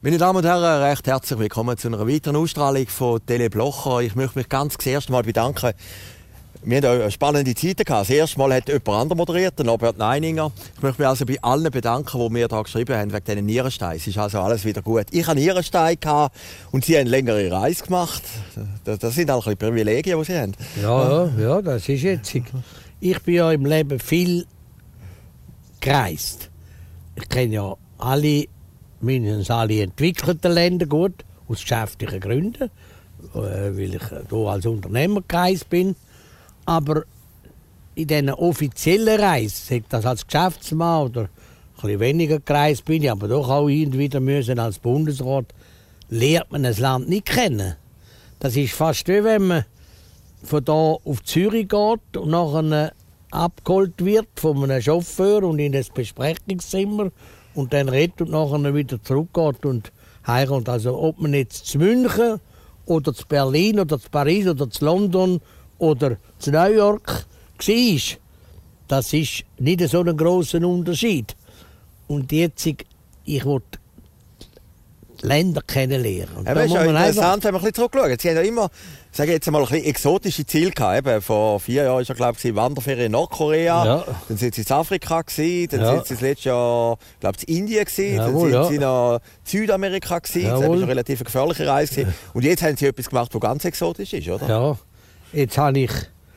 Meine Damen und Herren, recht herzlich willkommen zu einer weiteren Ausstrahlung von Tele Blocher. Ich möchte mich ganz das erste Mal bedanken. Wir hatten eine spannende Zeit gehabt. Das erste Mal hat jemand anderes moderiert, der Norbert Neininger. Ich möchte mich also bei allen bedanken, die mir hier geschrieben haben wegen diesen Nierensteinen. Es ist also alles wieder gut. Ich hatte Nierensteine und Sie haben eine längere Reise gemacht. Das sind auch ein bisschen Privilegien, die Sie haben. Ja, das ist jetzt. Ich bin ja im Leben viel gereist. Ich kenne ja mindestens alle entwickelten Länder gut, aus geschäftlichen Gründen, weil ich hier als Unternehmer gereist bin. Aber in diesen offiziellen Reisen, sei das als Geschäftsmann oder ein bisschen weniger gereist bin ich, aber doch auch hin und wieder müssen als Bundesrat, lernt man ein Land nicht kennen. Das ist fast wie wenn man von hier auf Zürich geht und nachher abgeholt wird von einem Chauffeur und in das Besprechungszimmer und dann redet und nachher wieder zurückgeht und heiratet. Also ob man jetzt zu München oder zu Berlin oder zu Paris oder zu London oder zu New York war, das ist nicht so ein grosser Unterschied. Und jetzt, ich will die Länder kennenlernen. Das ist ja interessant, wenn wir ein bisschen zurückschauen. Sie haben ja immer, sage ich jetzt mal, ein bisschen exotische Ziele gehabt. Eben, vor 4 Jahren war ja, Wanderferien in Nordkorea. Ja. Dann sind Sie in Afrika gewesen. Dann sind Sie das letzte Jahr, glaube ich, in Indien gewesen. Jawohl, dann sind Sie noch in Südamerika gewesen. Das war eine relativ gefährliche Reise gewesen. Und jetzt haben Sie etwas gemacht, das ganz exotisch ist, oder? Ja. Jetzt habe ich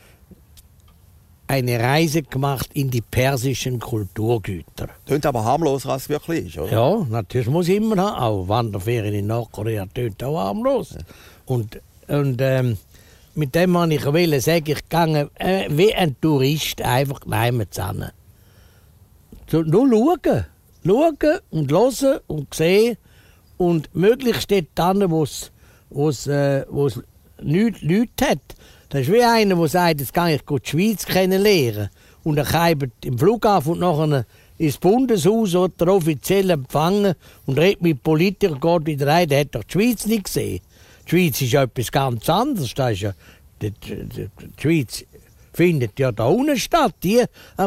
eine Reise gemacht in die persischen Kulturgüter. Tönt aber harmloser, als es wirklich ist, oder? Ja, natürlich muss ich immer haben. Auch Wanderferien in Nordkorea tönt auch harmlos. Ja. Und mit dem wollte ich sagen, ich gehe wie ein Tourist einfach zusammen. So, nur schauen und hören und sehen und möglichst dort, wo es Leute hat. Das ist wie einer, der sagt, jetzt gehe ich die Schweiz kennenlernen. Und dann kommt im Flughafen und nachher ins Bundeshaus oder der offiziell empfangen und redet mit Politikern, geht wieder rein, der hat doch die Schweiz nicht gesehen. Die Schweiz ist ja etwas ganz anderes. Das ist ja, die Schweiz findet ja da unten statt. Die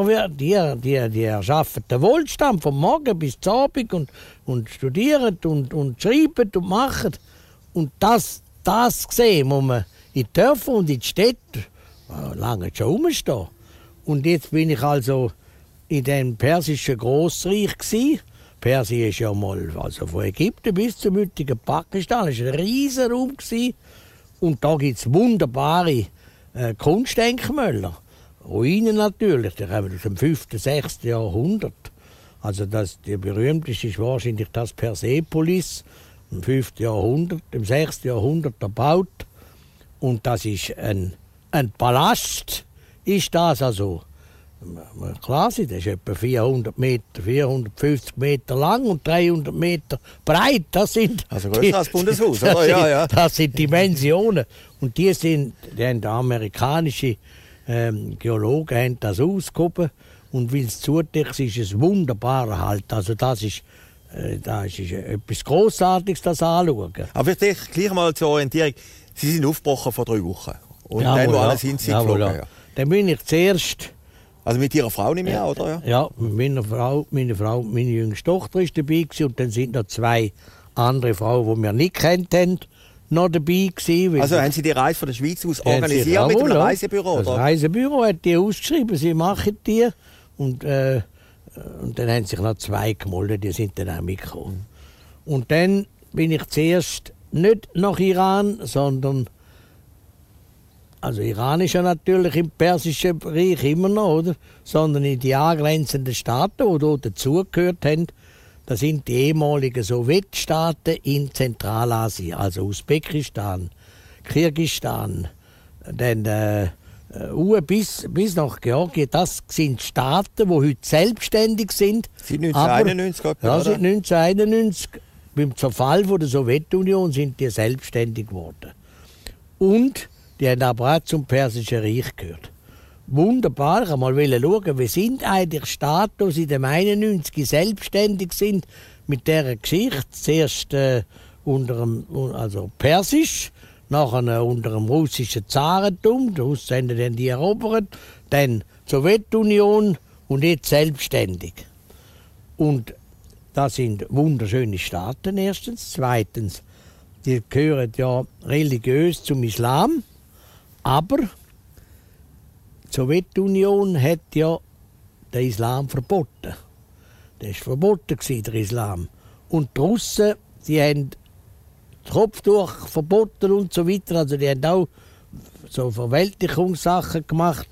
erschaffen den Wohlstand vom Morgen bis zum Abend und studieren und schreiben und machen. Und das sehen muss man in den Dörfern und in den Städten lange schon rumstehen. Und jetzt bin ich also in dem persischen Grossreich gsi. Persien ist ja mal, also von Ägypten bis zum heutigen Pakistan, das war ein riesen Raum gsi. Und da gibt es wunderbare Kunstdenkmäler. Ruinen natürlich, die kommen aus dem 5., 6. Jahrhundert. Also die berühmteste ist wahrscheinlich das Persepolis, im 5. Jahrhundert, im 6. Jahrhundert erbaut. Und das ist ein Palast, ist das also. Klar, das ist etwa 450 Meter lang und 300 Meter breit. Das sind also größer als Bundeshaus, oder? Ja. Das sind Dimensionen. Und die haben amerikanische Geologen haben das ausgehoben. Und weil es zudeckt ist, ist es wunderbar halt. Also das ist etwas Grossartiges, das anschauen. Aber vielleicht gleich mal zur Orientierung. Sie sind aufgebrochen vor 3 Wochen. Und dann, wo alle sind, Sie geflogen. Ja. Dann bin ich zuerst... Also mit Ihrer Frau nicht mehr, oder? Ja, mit meiner Frau, meine jüngste Tochter ist dabei gewesen, und dann sind noch 2 andere Frauen, die wir nicht kennt haben, noch dabei gewesen. Also haben Sie die Reise von der Schweiz aus organisiert mit einem Reisebüro, oder? Das Reisebüro hat die ausgeschrieben, sie machen die. Und dann haben sich noch 2 gemeldet, die sind dann auch mitgekommen. Und dann bin ich zuerst nicht nach Iran, sondern... Also Iran ist ja natürlich im Persischen Reich immer noch, oder? Sondern in die angrenzenden Staaten, die dort dazugehört haben, das sind die ehemaligen Sowjetstaaten in Zentralasien, also Usbekistan, Kirgisistan, dann bis nach Georgien. Das sind Staaten, die heute selbstständig sind. Seit 1991, ja, seit 1991. Beim Zerfall der Sowjetunion sind die selbstständig geworden. Und die haben aber auch zum Persischen Reich gehört. Wunderbar, ich wollte mal schauen, wie sind eigentlich Staaten, die in dem 91 selbstständig sind, mit dieser Geschichte. Zuerst Persisch, nachher unter dem russischen Zarentum, die Russen haben dann die erobert, dann Sowjetunion und jetzt selbstständig. Und das sind wunderschöne Staaten erstens. Zweitens, die gehören ja religiös zum Islam, aber die Sowjetunion hat ja den Islam verboten. Der war verboten, der Islam. Und die Russen, die haben das Kopftuch verboten und so weiter. Also die haben auch so Verweltlichungssachen gemacht.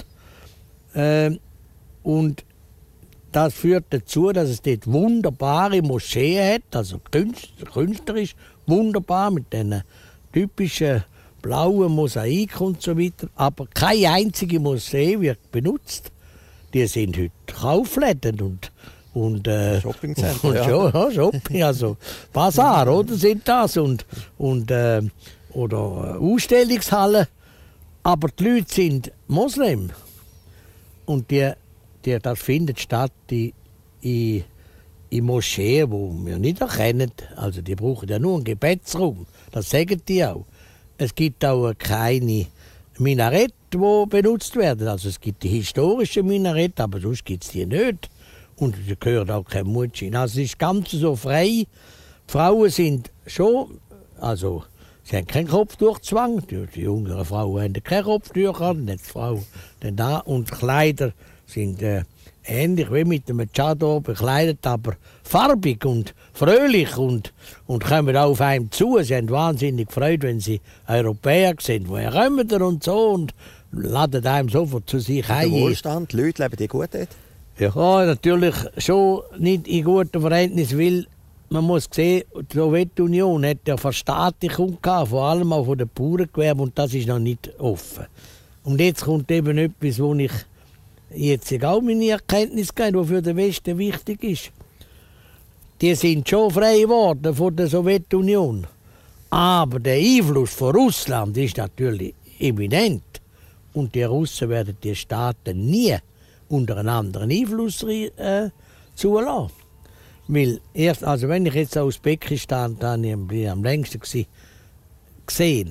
Und das führt dazu, dass es dort wunderbare Moscheen hat, also künstlerisch wunderbar mit diesen typischen blauen Mosaik und so weiter. Aber keine einzige Moschee wird benutzt. Die sind heute Kaufläden und Shoppingcenter, ja, Shopping, also Bazar, oder sind das oder Ausstellungshallen. Aber die Leute sind Moslem und das findet statt in Moscheen, die wir nicht erkennen. Also die brauchen ja nur einen Gebetsraum, das sagen die auch. Es gibt auch keine Minarette, die benutzt werden. Also es gibt die historischen Minarette, aber sonst gibt es die nicht. Und da gehört auch kein Muezzin. Also es ist ganz so frei. Die Frauen sind schon, also sie haben keinen Kopftuchzwang. Die jüngeren Frauen haben kein Kopftuch an, die Frauen dann da. Und die Kleider sind ähnlich wie mit einem Chador bekleidet, aber farbig und fröhlich und kommen auch auf einem zu. Sie haben wahnsinnig gefreut, wenn sie Europäer sind. Woher kommen sie und so und laden einem sofort zu sich ein. Der Wohlstand, die Leute leben die gut dort? Ja, natürlich schon nicht in gutem Verhältnis, weil man muss sehen, die Sowjetunion hat ja Verstaatlichung gehabt, vor allem auch von den Bauerngewerbe, und das ist noch nicht offen. Und jetzt kommt eben etwas, wo ich jetzt auch meine Erkenntnis gebe, was für den Westen wichtig ist. Die sind schon frei geworden von der Sowjetunion. Aber der Einfluss von Russland ist natürlich eminent. Und die Russen werden die Staaten nie unter einen anderen Einfluss zulassen. Weil erst, also wenn ich jetzt aus Usbekistan, dann bin ich am längsten gesehen.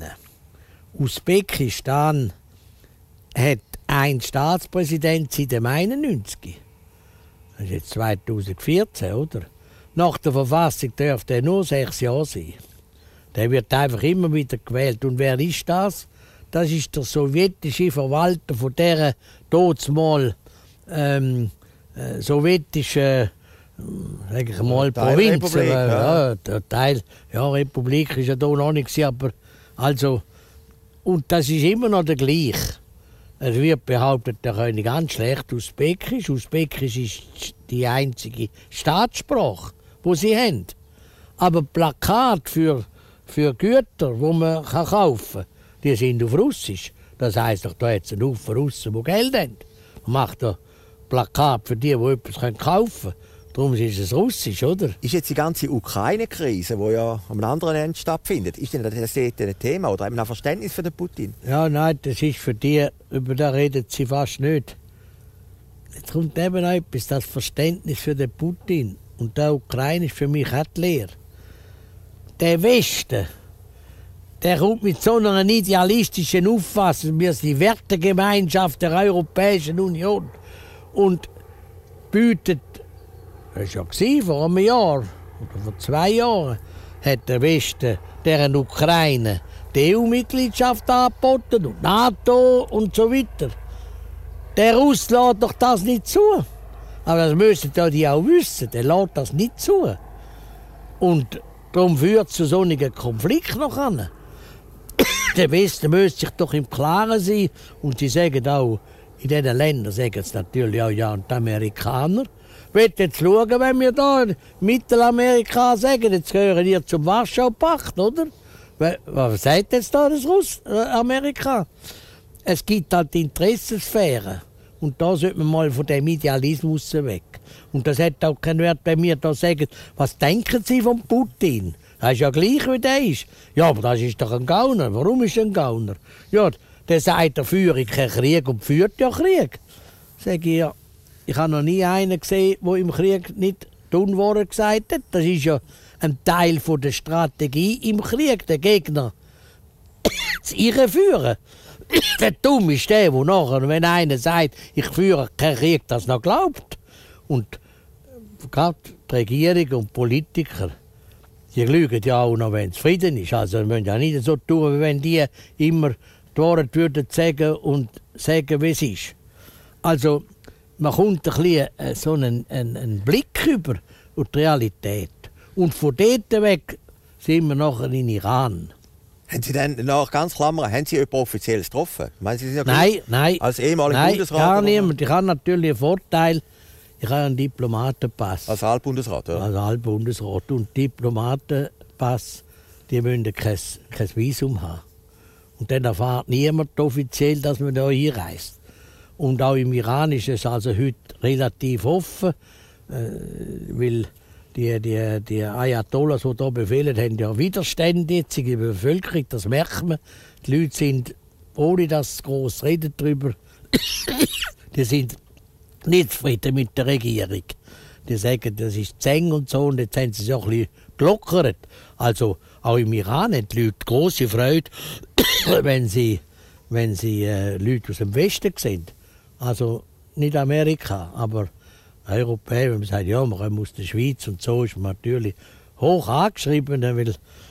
Usbekistan hat ein Staatspräsident seit dem 91. Das ist jetzt 2014, oder? Nach der Verfassung dürfte er nur 6 Jahre sein. Der wird einfach immer wieder gewählt. Und wer ist das? Das ist der sowjetische Verwalter von dieser damals sowjetischen sag ich mal, Provinz. Ja, der Teil, ja, Republik ist ja da noch nicht, aber also, und das ist immer noch der gleiche. Es wird behauptet, der könne ganz schlecht Usbekisch. Usbekisch ist die einzige Staatssprache, die sie haben. Aber Plakate für Güter, die man kaufen kann, die sind auf Russisch. Das heisst doch, da hat es einen Haufen Russen, die Geld haben. Man macht da Plakate für die etwas kaufen können. Darum ist es Russisch, oder? Ist jetzt die ganze Ukraine-Krise, die ja am anderen Ende stattfindet, ist denn das ein Thema oder ein Verständnis für den Putin? Ja, nein, das ist für die, über das reden sie fast nicht. Jetzt kommt eben etwas, das Verständnis für den Putin. Und der Ukraine ist für mich auch die Lehre. Der Westen, der kommt mit so einer idealistischen Auffassung, wir sind die Wertegemeinschaft der Europäischen Union und bietet, das war ja vor einem Jahr oder vor 2 Jahren, hat der Westen deren Ukraine die EU-Mitgliedschaft angeboten und NATO und so weiter. Der Russ lässt doch das nicht zu. Aber das müssen die auch wissen, der lässt das nicht zu. Und darum führt es zu so einem Konflikt noch an. Der Westen müsste sich doch im Klaren sein. Und sie sagen auch, in diesen Ländern sagen es natürlich auch, ja, und die Amerikaner. Wollen jetzt schauen, wenn wir da in Mittelamerika sagen, jetzt gehören ihr zum Warschau-Pakt, oder? Was sagt jetzt da das Amerika? Es gibt halt Interessensphären. Und da sollte man mal von dem Idealismus weg. Und das hat auch keinen Wert, wenn wir da sagen, was denken Sie von Putin? Das ist ja gleich, wie der ist. Ja, aber das ist doch ein Gauner. Warum ist er ein Gauner? Ja, der sagt, er führe keinen Krieg und führt ja Krieg. Sag ich, ja, ich habe noch nie einen gesehen, der im Krieg nicht die Unwahrheit gesagt hat. Das ist ja ein Teil der Strategie im Krieg, der Gegner zu irreführen. Der Dumme ist der nachher, wenn einer sagt, ich führe keinen Krieg, das noch glaubt. Und gerade die Regierung und die Politiker, die lügen ja auch noch, wenn es Frieden ist. Also wir müssen ja nicht so tun, wie wenn die immer die Wahrheit würden sagen und sagen, wie es ist. Also man kommt ein bisschen so einen Blick über die Realität. Und von dort weg sind wir nachher in Iran. Haben Sie denn, nach ganz Klammern, haben Sie jemanden Offizielles getroffen? Meinen Sie, Sie sind ja Nein. als ehemaliger Bundesrat? Gar niemand. Ich habe natürlich einen Vorteil. Ich habe einen Diplomatenpass. Als Altbundesrat, ja? Als Altbundesrat. Und Diplomatenpass, die müssen kein Visum haben. Und dann erfährt niemand offiziell, dass man da einreist. Und auch im Iran ist es also heute relativ offen, weil die Ayatollahs, die hier befehlen, haben ja Widerstände jetzt in der Bevölkerung, das merkt man. Die Leute sind, ohne dass sie gross reden darüber, die sind nicht zufrieden mit der Regierung. Die sagen, das ist zu eng und so, und jetzt haben sie es ja ein bisschen gelockert. Also auch im Iran haben die Leute grosse Freude, wenn sie Leute aus dem Westen sehen. Also nicht Amerika, aber Europäer, wenn man sagt, ja, man kommt aus der Schweiz und so, ist man natürlich hoch angeschrieben, weil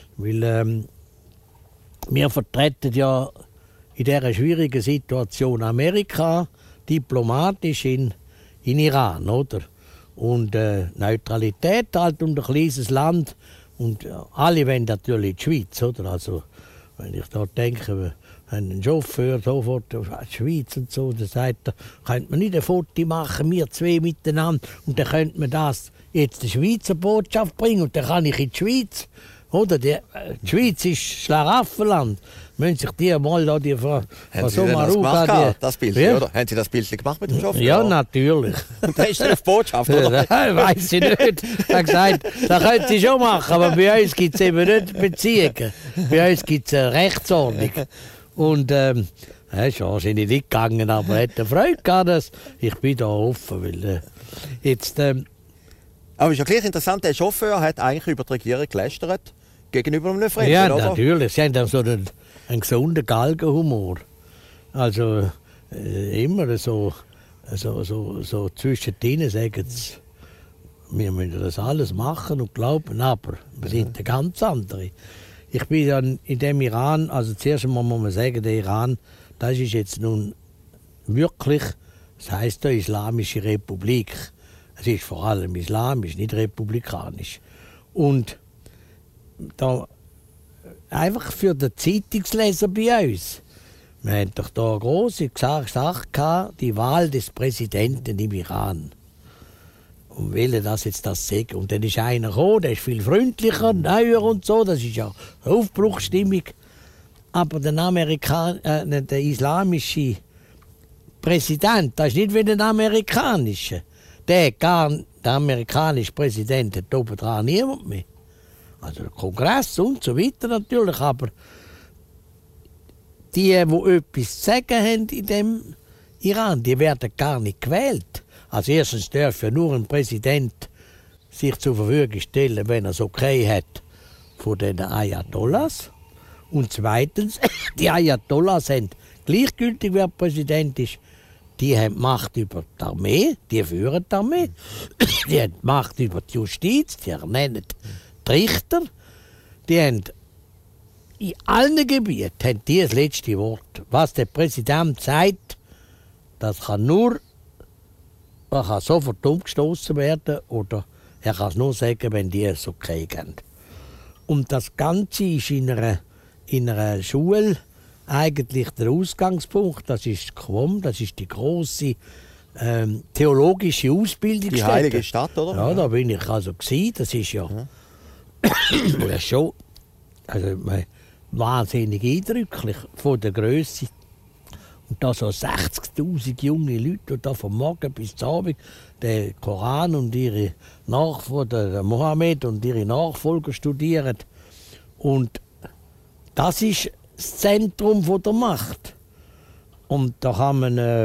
wir vertreten ja in dieser schwierigen Situation Amerika diplomatisch in Iran, oder? Und Neutralität halt und ein kleines Land und alle wollen natürlich die Schweiz, oder? Also wenn ich da denke, wenn ein Chauffeur sofort in die Schweiz und so, dann sagt er, könnte man nicht ein Foto machen, wir zwei miteinander, und dann könnte man das jetzt der Schweizer Botschaft bringen und dann kann ich in die Schweiz. Oder? Die Schweiz ist Schlaraffenland. Müssen sich die mal da die Haben Sie denn das gemacht, das Bild, ja? oder? Haben Sie das Bild gemacht mit dem Chauffeur? Ja, natürlich. Und der ist dann auf Botschaft, oder? Weiß ich nicht. Er hat gesagt, das können Sie schon machen, aber bei uns gibt es eben nicht Beziehungen. Bei uns gibt es eine Rechtsordnung. Und ist wahrscheinlich nicht gegangen, aber er hat Freude gehabt, dass ich bin da offen. Weil, jetzt, aber es ist ja gleich interessant, der Chauffeur hat eigentlich über die Regierung gelästert gegenüber einem Fremden, ja, oder? natürlich. Sie haben dann so einen gesunden Galgenhumor. Also immer so zwischendrin sagen sie, wir müssen das alles machen und glauben, aber wir sind eine ganz andere. Ich bin dann in dem Iran, also zuerst einmal muss man sagen, der Iran, das ist jetzt nun wirklich, das heisst ja Islamische Republik. Es ist vor allem islamisch, nicht republikanisch. Und da, einfach für den Zeitungsleser bei uns, wir haben doch da eine grosse Sache gehabt, die Wahl des Präsidenten im Iran. Und wollen das jetzt das sagen. Und dann ist einer gekommen, der ist viel freundlicher, neuer und so, das ist ja Aufbruchsstimmung. Aber der islamische Präsident, das ist nicht wie der amerikanische. Der amerikanische Präsident hat oben dran niemand mehr. Also der Kongress und so weiter natürlich, aber die etwas zu sagen haben in dem Iran, die werden gar nicht gewählt. Also erstens darf ja nur ein Präsident sich zur Verfügung stellen, wenn er es okay hat, von den Ayatollahs. Und zweitens, die Ayatollahs sind gleichgültig, wer Präsident ist. Die haben Macht über die Armee, die führen die Armee. Die haben Macht über die Justiz, die ernennen die Richter. Die haben in allen Gebieten haben die das letzte Wort. Was der Präsident sagt, das kann nur, er kann sofort umgestoßen werden oder er kann es nur sagen, wenn die es okay geben. Und das Ganze ist in einer Schule eigentlich der Ausgangspunkt. Das ist die QOM, das ist die grosse theologische Ausbildungsstätte. Die heilige Stadt, oder? Ja, da bin ich also gewesen. Das ist ja, das ist schon also, wahnsinnig eindrücklich von der Grösse. Und da so 60'000 junge Leute, die da vom Morgen bis zum Abend den Koran und ihre Nachfolger, der Mohammed und ihre Nachfolger studieren. Und das ist das Zentrum der Macht. Und da kann man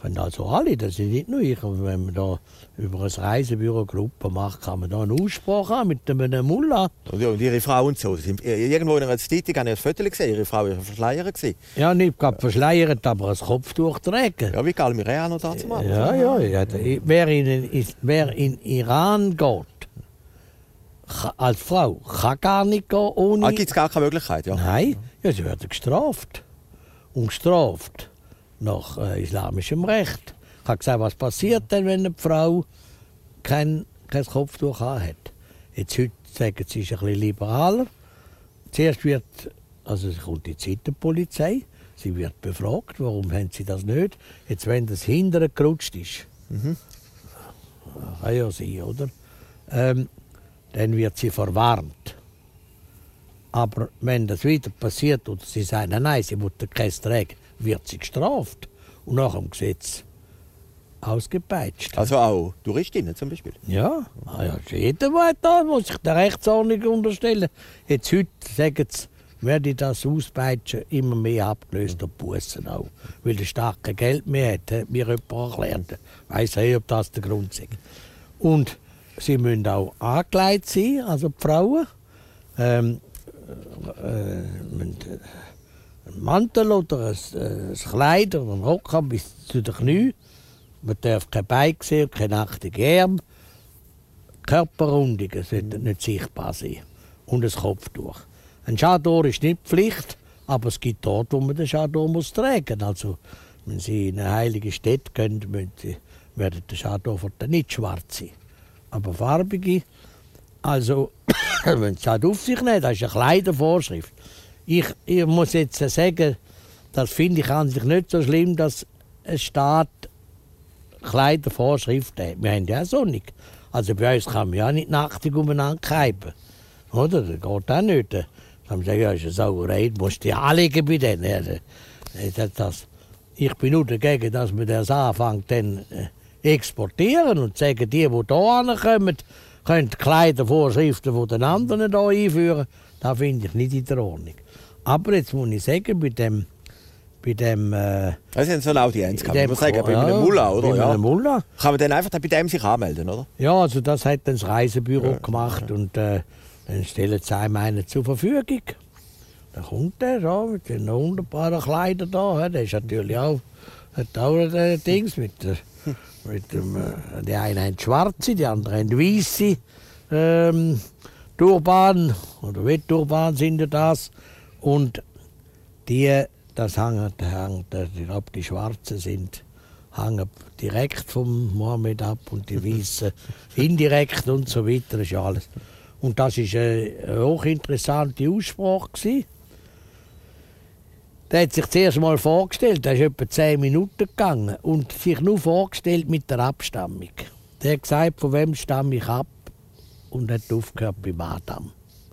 Können also alle, das sind nicht nur ich. Und wenn man da über ein Reisebüro Gruppe macht, kann man da einen Ausspruch haben mit einem Mullah. Und Ihre Frau und so. Irgendwo in einer Zeitung habe ich ein Foto gesehen. Ihre Frau war verschleiert. Ja, nicht gerade verschleiert, aber ein Kopftuch tragen. Ja, wie Galmirea noch dazu machen. Ja. Wer in Iran geht, als Frau, kann gar nicht gehen ohne... Gibt es gar keine Möglichkeit, ja? Nein, ja, sie werden gestraft. Und gestraft nach islamischem Recht. Ich habe gesagt, was passiert denn, wenn eine Frau kein Kopftuch hat? Jetzt heute sagen sie, es ist ein bisschen liberaler. Zuerst kommt die Zeitenpolizei, sie wird befragt, warum haben sie das nicht. Jetzt, wenn das hinterher gerutscht ist, kann ja sein, oder? Dann wird sie verwarnt. Aber wenn das wieder passiert und sie sagen, nein, sie muss kein tragen, wird sie gestraft und nach dem Gesetz ausgepeitscht. Also auch Touristinnen zum Beispiel? Ja, jeder da muss sich der Rechtsordnung unterstellen. Jetzt heute sagen sie, werde das Auspeitschen immer mehr abgelöst durch Bussen auch. Weil der Staat kein Geld mehr hat mir jemand erklärt. Ich weiss nicht, ob das der Grund ist. Und sie müssen auch angelegt sein, also die Frauen. Einen Mantel oder ein Kleid oder einen Rock haben bis zu den Knien. Man darf kein Bein sehen, keine nackten Arme. Körperrundungen sollten nicht sichtbar sein. Und ein Kopftuch. Ein Chador ist nicht Pflicht, aber es gibt dort, wo man den Chador tragen muss. Also, wenn Sie in eine heilige Stätte gehen, werden der Chador nicht schwarz sein. Aber farbige, also, wenn Sie das auf sich nehmen, das ist eine Kleidervorschrift. Ich muss jetzt sagen, das finde ich an sich nicht so schlimm, dass ein Staat Kleidervorschriften hat. Wir haben ja so nicht. Also bei uns kann man ja nicht nachtig umeinander reiben. Oder? Das geht auch nicht. Dann kann man sagen, ja, ist eine Sauerei, du musst dich anlegen bei denen. Ich bin nur dagegen, dass man das anfängt dann exportieren und sagen, die hier ankommen, können Kleidervorschriften von den anderen hier einführen. Das finde ich nicht in der Ordnung. Aber jetzt muss ich sagen, bei dem Sie haben so eine Audienz gehabt, muss man sagen, bei einem Mullah, oder? Bei einem Mullah. Kann man dann einfach bei dem sich anmelden, oder? Ja, also das hat dann das Reisebüro gemacht und dann stellen sie einem einen zur Verfügung. Dann kommt der so mit den wunderbaren Kleidern da. Der ist natürlich auch, hat auch Dings mit dem, die einen haben schwarze, die anderen haben weisse Turban oder Wetturban sind ja das. Und das hängt, ich glaube, die Schwarzen hängen direkt vom Mohammed ab und die Weißen indirekt und so weiter. Das ist alles. Und das war eine hochinteressante Aussprache. Der hat sich zuerst mal vorgestellt, der ist etwa 10 Minuten gegangen und sich nur vorgestellt mit der Abstammung. Der hat gesagt, von wem stamme ich ab und hat aufgehört beim Adam.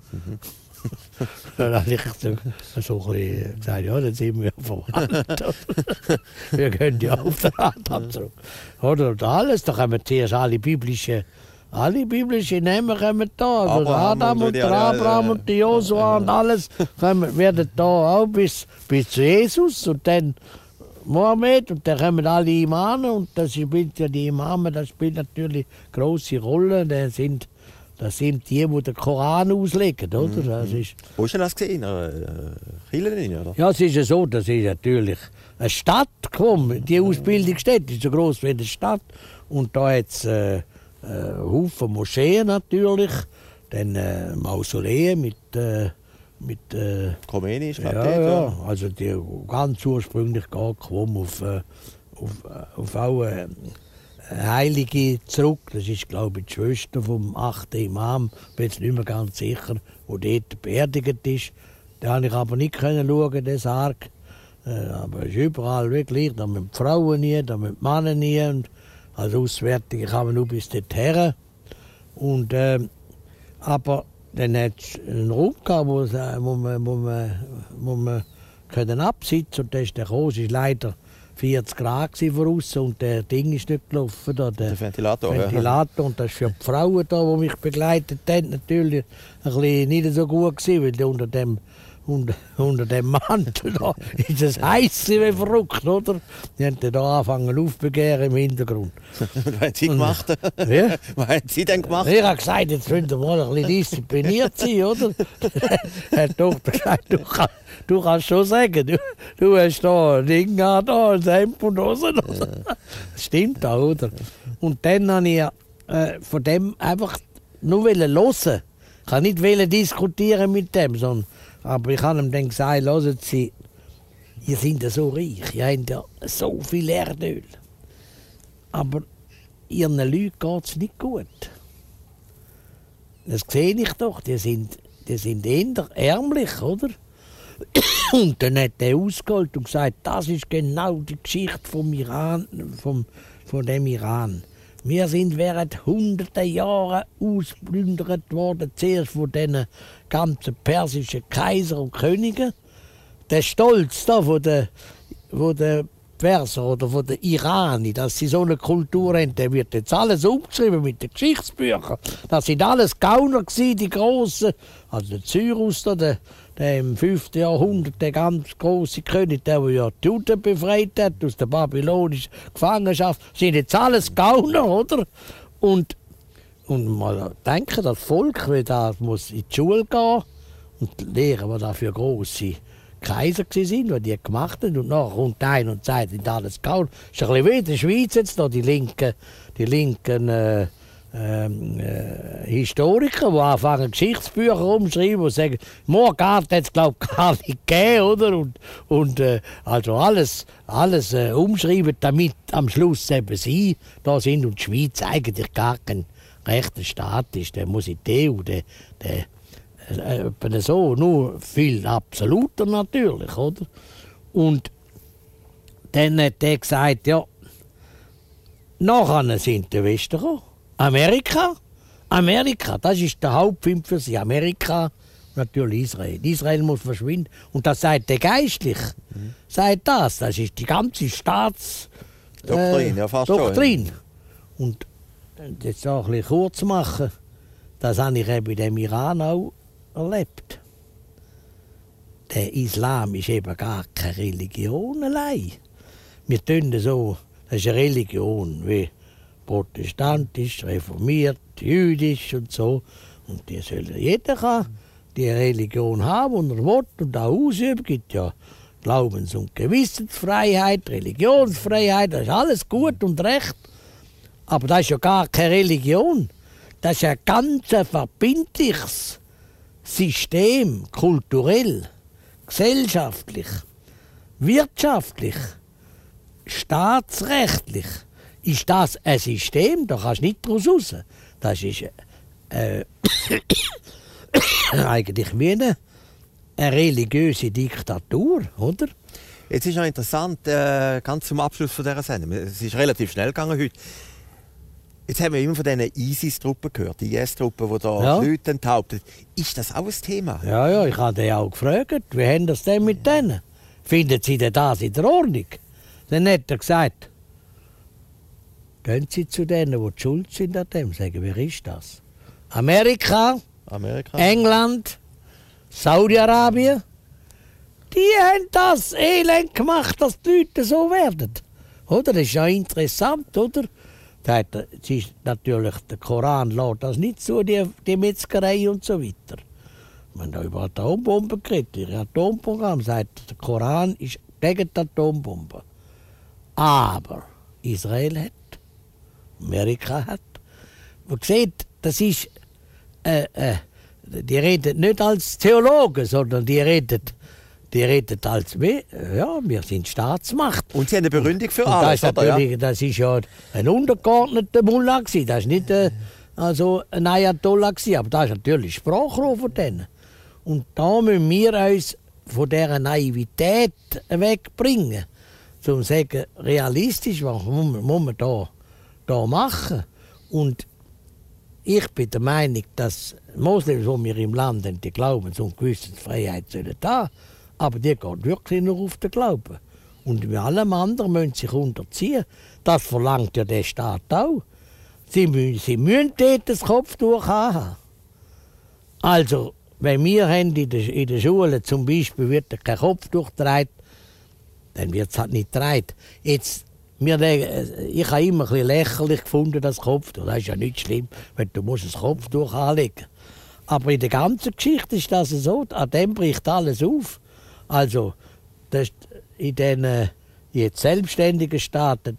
Dann habe ich so ein bisschen gesagt, ja, dann sind wir verwandt. Wir gehen ja auf den Adam zurück. Und alles, da kommen zuerst alle biblischen Namen kommen da. Also der Adam und der Abraham und der Josua und alles werden da auch bis zu Jesus und dann Mohammed und dann kommen alle Imame und das spielt ja die Imame, das spielt natürlich eine grosse Rolle. Das sind die den Koran auslegen, oder? Das ist, wo hast du das gesehen? Kirchen, oder? Ja, es ist ja so, das ist natürlich eine Stadt gekommen. Die Ausbildungsstätte ist so gross wie eine Stadt. Und da hat es Haufen Moscheen natürlich, dann Mausoleen mit Khomeini ist ja, also die ganz ursprünglich gekommen auf auch Heilige zurück. Das ist, glaube ich, die Schwester vom 8. Imam. Ich bin jetzt nicht mehr ganz sicher, wo dort beerdigt ist. Da konnte ich aber nicht schauen, den Sarg. Aber es ist überall wirklich. Da mit Frauen nie, da mit Männern nie. Und als Auswärtige kann man nur bis dorthin. Und, aber dann hat es einen Raum gehabt, wo man absitzen konnte. Und da ist der Kurs ist leider 40 Grad voraus und der Ding ist nicht gelaufen. Da, der Ventilator. Ja. Und das war für die Frauen, da, die mich begleitet haben, natürlich ein bisschen nicht so gut gewesen, weil die unter dem unter dem Mantel da ist es heiß wie verrückt, oder? Die haben dann da angefangen aufzubegehren im Hintergrund. Was haben Sie gemacht? Ja? Was haben Sie denn gemacht? Ich habe gesagt, jetzt müsst ihr mal ein bisschen diszipliniert sein, oder? Hat die Tochter gesagt, du kannst schon sagen, du hast da ein Ding an, da ein Hemd und Hosen. Das stimmt auch, oder? Und dann habe ich von dem einfach nur hören. Ich kann nicht diskutieren mit dem, sondern, aber ich habe ihm dann gesagt, hören Sie, ihr seid ja so reich, ihr habt ja so viel Erdöl. Aber ihren Leuten geht es nicht gut. Das sehe ich doch, die sind eher ärmlich, oder? Und dann hat er ausgeholt und gesagt, das ist genau die Geschichte vom Iran, von dem Iran. Wir sind während hunderten Jahren ausgeplündert worden, zuerst von diesen ganzen persischen Kaiser und Königen. Der Stolz da von den Perser oder von den Irani, dass sie so eine Kultur haben, der wird jetzt alles umgeschrieben mit den Geschichtsbüchern. Das sind alles Gauner gewesen, die Grossen. Also der Cyrus, der im 5. Jahrhundert, der ganz große König, der ja die Juden befreit hat aus der babylonischen Gefangenschaft, sind jetzt alles Gauner, oder? Und mal denken, das Volk, das muss in die Schule gehen und lernen, was da für grosse Kaiser waren, die gemacht haben. Und nachher kommt einer und sagt, sind alles Gauner. Das ist ein bisschen wie in der Schweiz jetzt noch, die linken Historiker, die anfangen Geschichtsbücher umschreiben und sagen, Morgard hat es glaube ich gar nicht gegeben, oder? Und also alles umschreiben, damit am Schluss eben sie da sind und die Schweiz eigentlich gar kein rechter Staat ist. Der muss in die EU, so, nur viel absoluter natürlich, oder? Und dann hat er gesagt, ja, nachher sind die Westen gekommen. Amerika, das ist der Hauptfilm für sie. Amerika, natürlich Israel. Israel muss verschwinden. Und das sagt der Geistliche. Sagt das ist die ganze Doktrin, ja, fast Doktrin. schon. Und jetzt auch ein bisschen kurz machen, das habe ich eben in dem Iran auch erlebt. Der Islam ist eben gar keine Religion allein. Wir tun so, das ist eine Religion wie protestantisch, reformiert, jüdisch und so. Und jeder kann die Religion haben, und er will und auch ausüben. Es gibt ja Glaubens- und Gewissensfreiheit, Religionsfreiheit, das ist alles gut und recht. Aber das ist ja gar keine Religion. Das ist ein ganz verbindliches System, kulturell, gesellschaftlich, wirtschaftlich, staatsrechtlich. Ist das ein System? Da kannst du nicht daraus raus. Das ist eigentlich wie eine religiöse Diktatur, oder? Jetzt ist noch interessant, ganz zum Abschluss von dieser Sendung. Es ist relativ schnell gegangen heute. Jetzt haben wir immer von diesen ISIS-Truppen gehört, die IS-Truppen, die da Leute enthaupten. Ist das auch ein Thema? Ja, ich habe den auch gefragt, wie haben das denn mit denen? Finden Sie denn das in der Ordnung? Dann hat er gesagt, gehen Sie zu denen, die schuld sind an dem, sagen, wer ist das? Amerika, England, Saudi-Arabien, die haben das Elend gemacht, dass die Leute so werden. Oder? Das ist ja interessant, oder? Es ist natürlich, der Koran lässt das nicht zu, die Metzgerei und so weiter. Wir haben da über Atombomben geredet. Ihr Atomprogramm sagt, der Koran ist gegen die Atombomben. Aber Israel hat, Amerika hat. Man sieht, das ist, die reden nicht als Theologen, sondern die reden als, wir sind Staatsmacht. Und sie haben eine Begründung für alles, Das ist ja ein untergeordneter Mullah gewesen. Das ist nicht ein Ayatollah gewesen, aber das ist natürlich Sprachrohr von denen. Und da müssen wir uns von dieser Naivität wegbringen, um zu sagen, realistisch, was muss man da machen. Und ich bin der Meinung, dass Moslems, die wir im Land haben, die Glaubens- und Gewissensfreiheit sollen haben, aber die geht wirklich nur auf den Glauben. Und wie allem anderen müssen sich unterziehen. Das verlangt ja der Staat auch. Sie müssen dort das Kopftuch haben. Also, wenn wir haben in der Schule zum Beispiel wird kein Kopftuch getragen, dann wird es halt nicht getragen. Jetzt, ich habe immer ein bisschen lächerlich gefunden, das Kopftuch. Das ist ja nicht schlimm, wenn du musst das Kopftuch anlegen. Aber in der ganzen Geschichte ist das so, an dem bricht alles auf. Also, in den jetzt selbstständigen Staaten,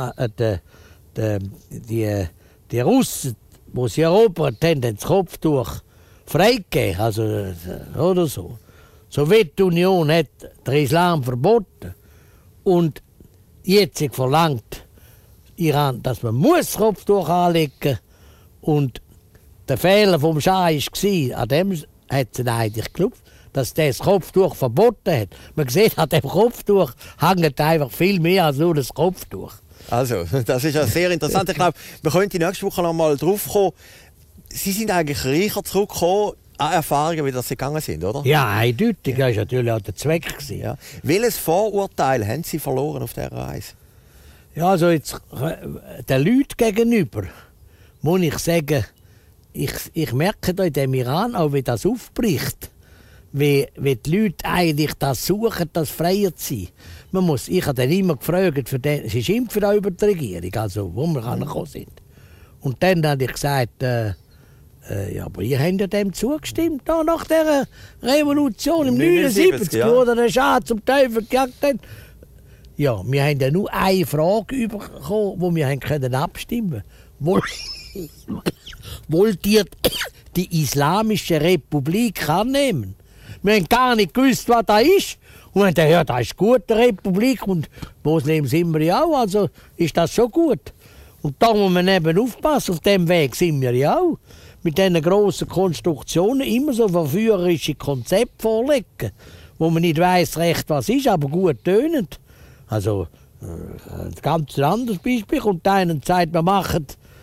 die Russen, die sie erobert haben, das Kopftuch freigegeben, also, oder so. Die Sowjetunion hat den Islam verboten. Und jetzt verlangt Iran, dass man das Kopftuch anlegen muss. Und der Fehler vom Schah war, an dem hat sie eigentlich geglaubt, dass der das Kopftuch verboten hat. Man sieht, an dem Kopftuch hängt einfach viel mehr als nur das Kopftuch. Also, das ist ja sehr interessant. Ich glaube, wir können nächste Woche noch mal drauf kommen. Sie sind eigentlich reicher zurückgekommen an Erfahrungen, wie das sie gegangen sind, oder? Ja, eindeutig. Das war natürlich auch der Zweck. Ja. Welches Vorurteil haben Sie verloren auf dieser Reise? Ja, also jetzt den Leuten gegenüber muss ich sagen, ich merke da in dem Iran auch, wie das aufbricht. Wie die Leute eigentlich das suchen, das freier zu sein. Ich habe dann immer gefragt, sie schimpfen auch über die Regierung, also wo wir angekommen sind. Und dann habe ich gesagt, ja, aber ihr habt ja dem zugestimmt, da nach der Revolution im 79, ja, wo der Schah zum Teufel gejagt hat. Ja, wir haben ja nur eine Frage bekommen, wo wir abstimmen können. Wollt ihr die Islamische Republik annehmen? Wir haben gar nicht gewusst, was das ist. Und wir haben gedacht, ja, das ist gut, die Republik. Und Moslem sind wir ja auch, also ist das schon gut. Und da muss man eben aufpassen, auf dem Weg sind wir ja auch. Mit diesen grossen Konstruktionen immer so verführerische Konzepte vorlegen, wo man nicht weiss recht, was ist, aber gut tönen. Also, ein ganz anderes Beispiel. Und einer sagt, wir machen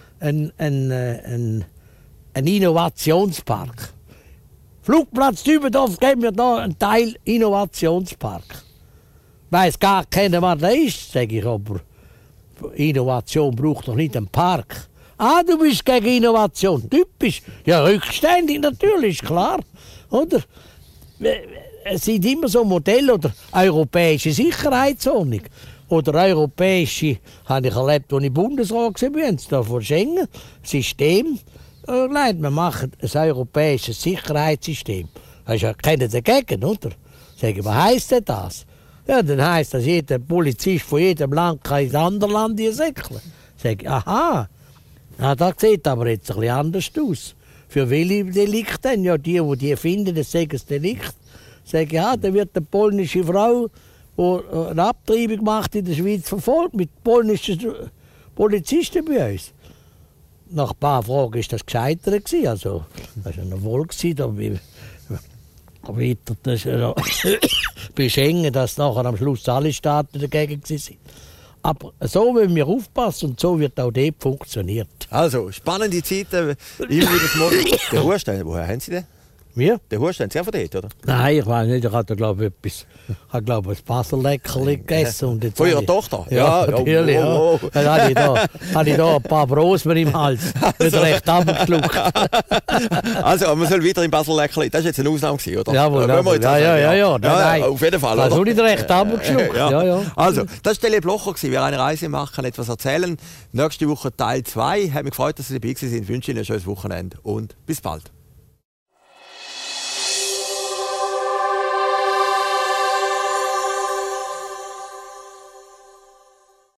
einen Innovationspark. Flugplatz Dübendorf geben wir da einen Teil Innovationspark. Weiss gar keiner, was das ist, sage ich, aber Innovation braucht doch nicht einen Park. Ah, du bist gegen Innovation, typisch. Ja, rückständig natürlich, klar. Oder? Es sind immer so Modelle oder europäische Sicherheitsordnung. Oder europäische, habe ich erlebt, als ich Bundesrat war, da vor Schengen, System. Nein, wir machen ein europäisches Sicherheitssystem. Das ist ja keiner dagegen, oder? Sag ich, was heisst denn das? Ja, dann heisst das, jeder Polizist von jedem Land kann ins andere Land säckeln. Sag ich, aha. Ja, das sieht aber jetzt ein bisschen anders aus. Für welche Delikte denn? Ja, die finden, das sei ein Delikt. Sag ich, ja, dann wird eine polnische Frau, die eine Abtreibung macht in der Schweiz, verfolgt mit polnischen Polizisten bei uns. Nach ein paar Fragen war das gescheitert. Also, das war ein Erfolg. Weiter, das bei Schengen, dass nachher am Schluss alle Staaten dagegen waren. Aber so wollen wir aufpassen und so wird auch dort funktioniert. Also, spannende Zeiten. Der Ruhestand, woher haben Sie den? Wir? Den Ruhestand, Sie haben von dort, oder? Nein, ich weiß nicht. Ich habe, glaube ich, ein Baselleckerli gegessen. Und jetzt von Ihrer Tochter? Ja, natürlich. Oh. Ja. Dann habe ich da ein paar Brosmer im Hals. Nicht recht abgeschluckt. Also, man soll wieder in Baselleckerli. Das war jetzt eine Ausnahme, oder? Jawohl. Ja. Nein. Auf jeden Fall. Also nicht recht abgeschluckt. Ja. Also, das war Tele Blocher. Wir eine Reise machen, etwas erzählen. Nächste Woche Teil 2. Hat mich gefreut, dass Sie dabei waren. Ich wünsche Ihnen ein schönes Wochenende und bis bald.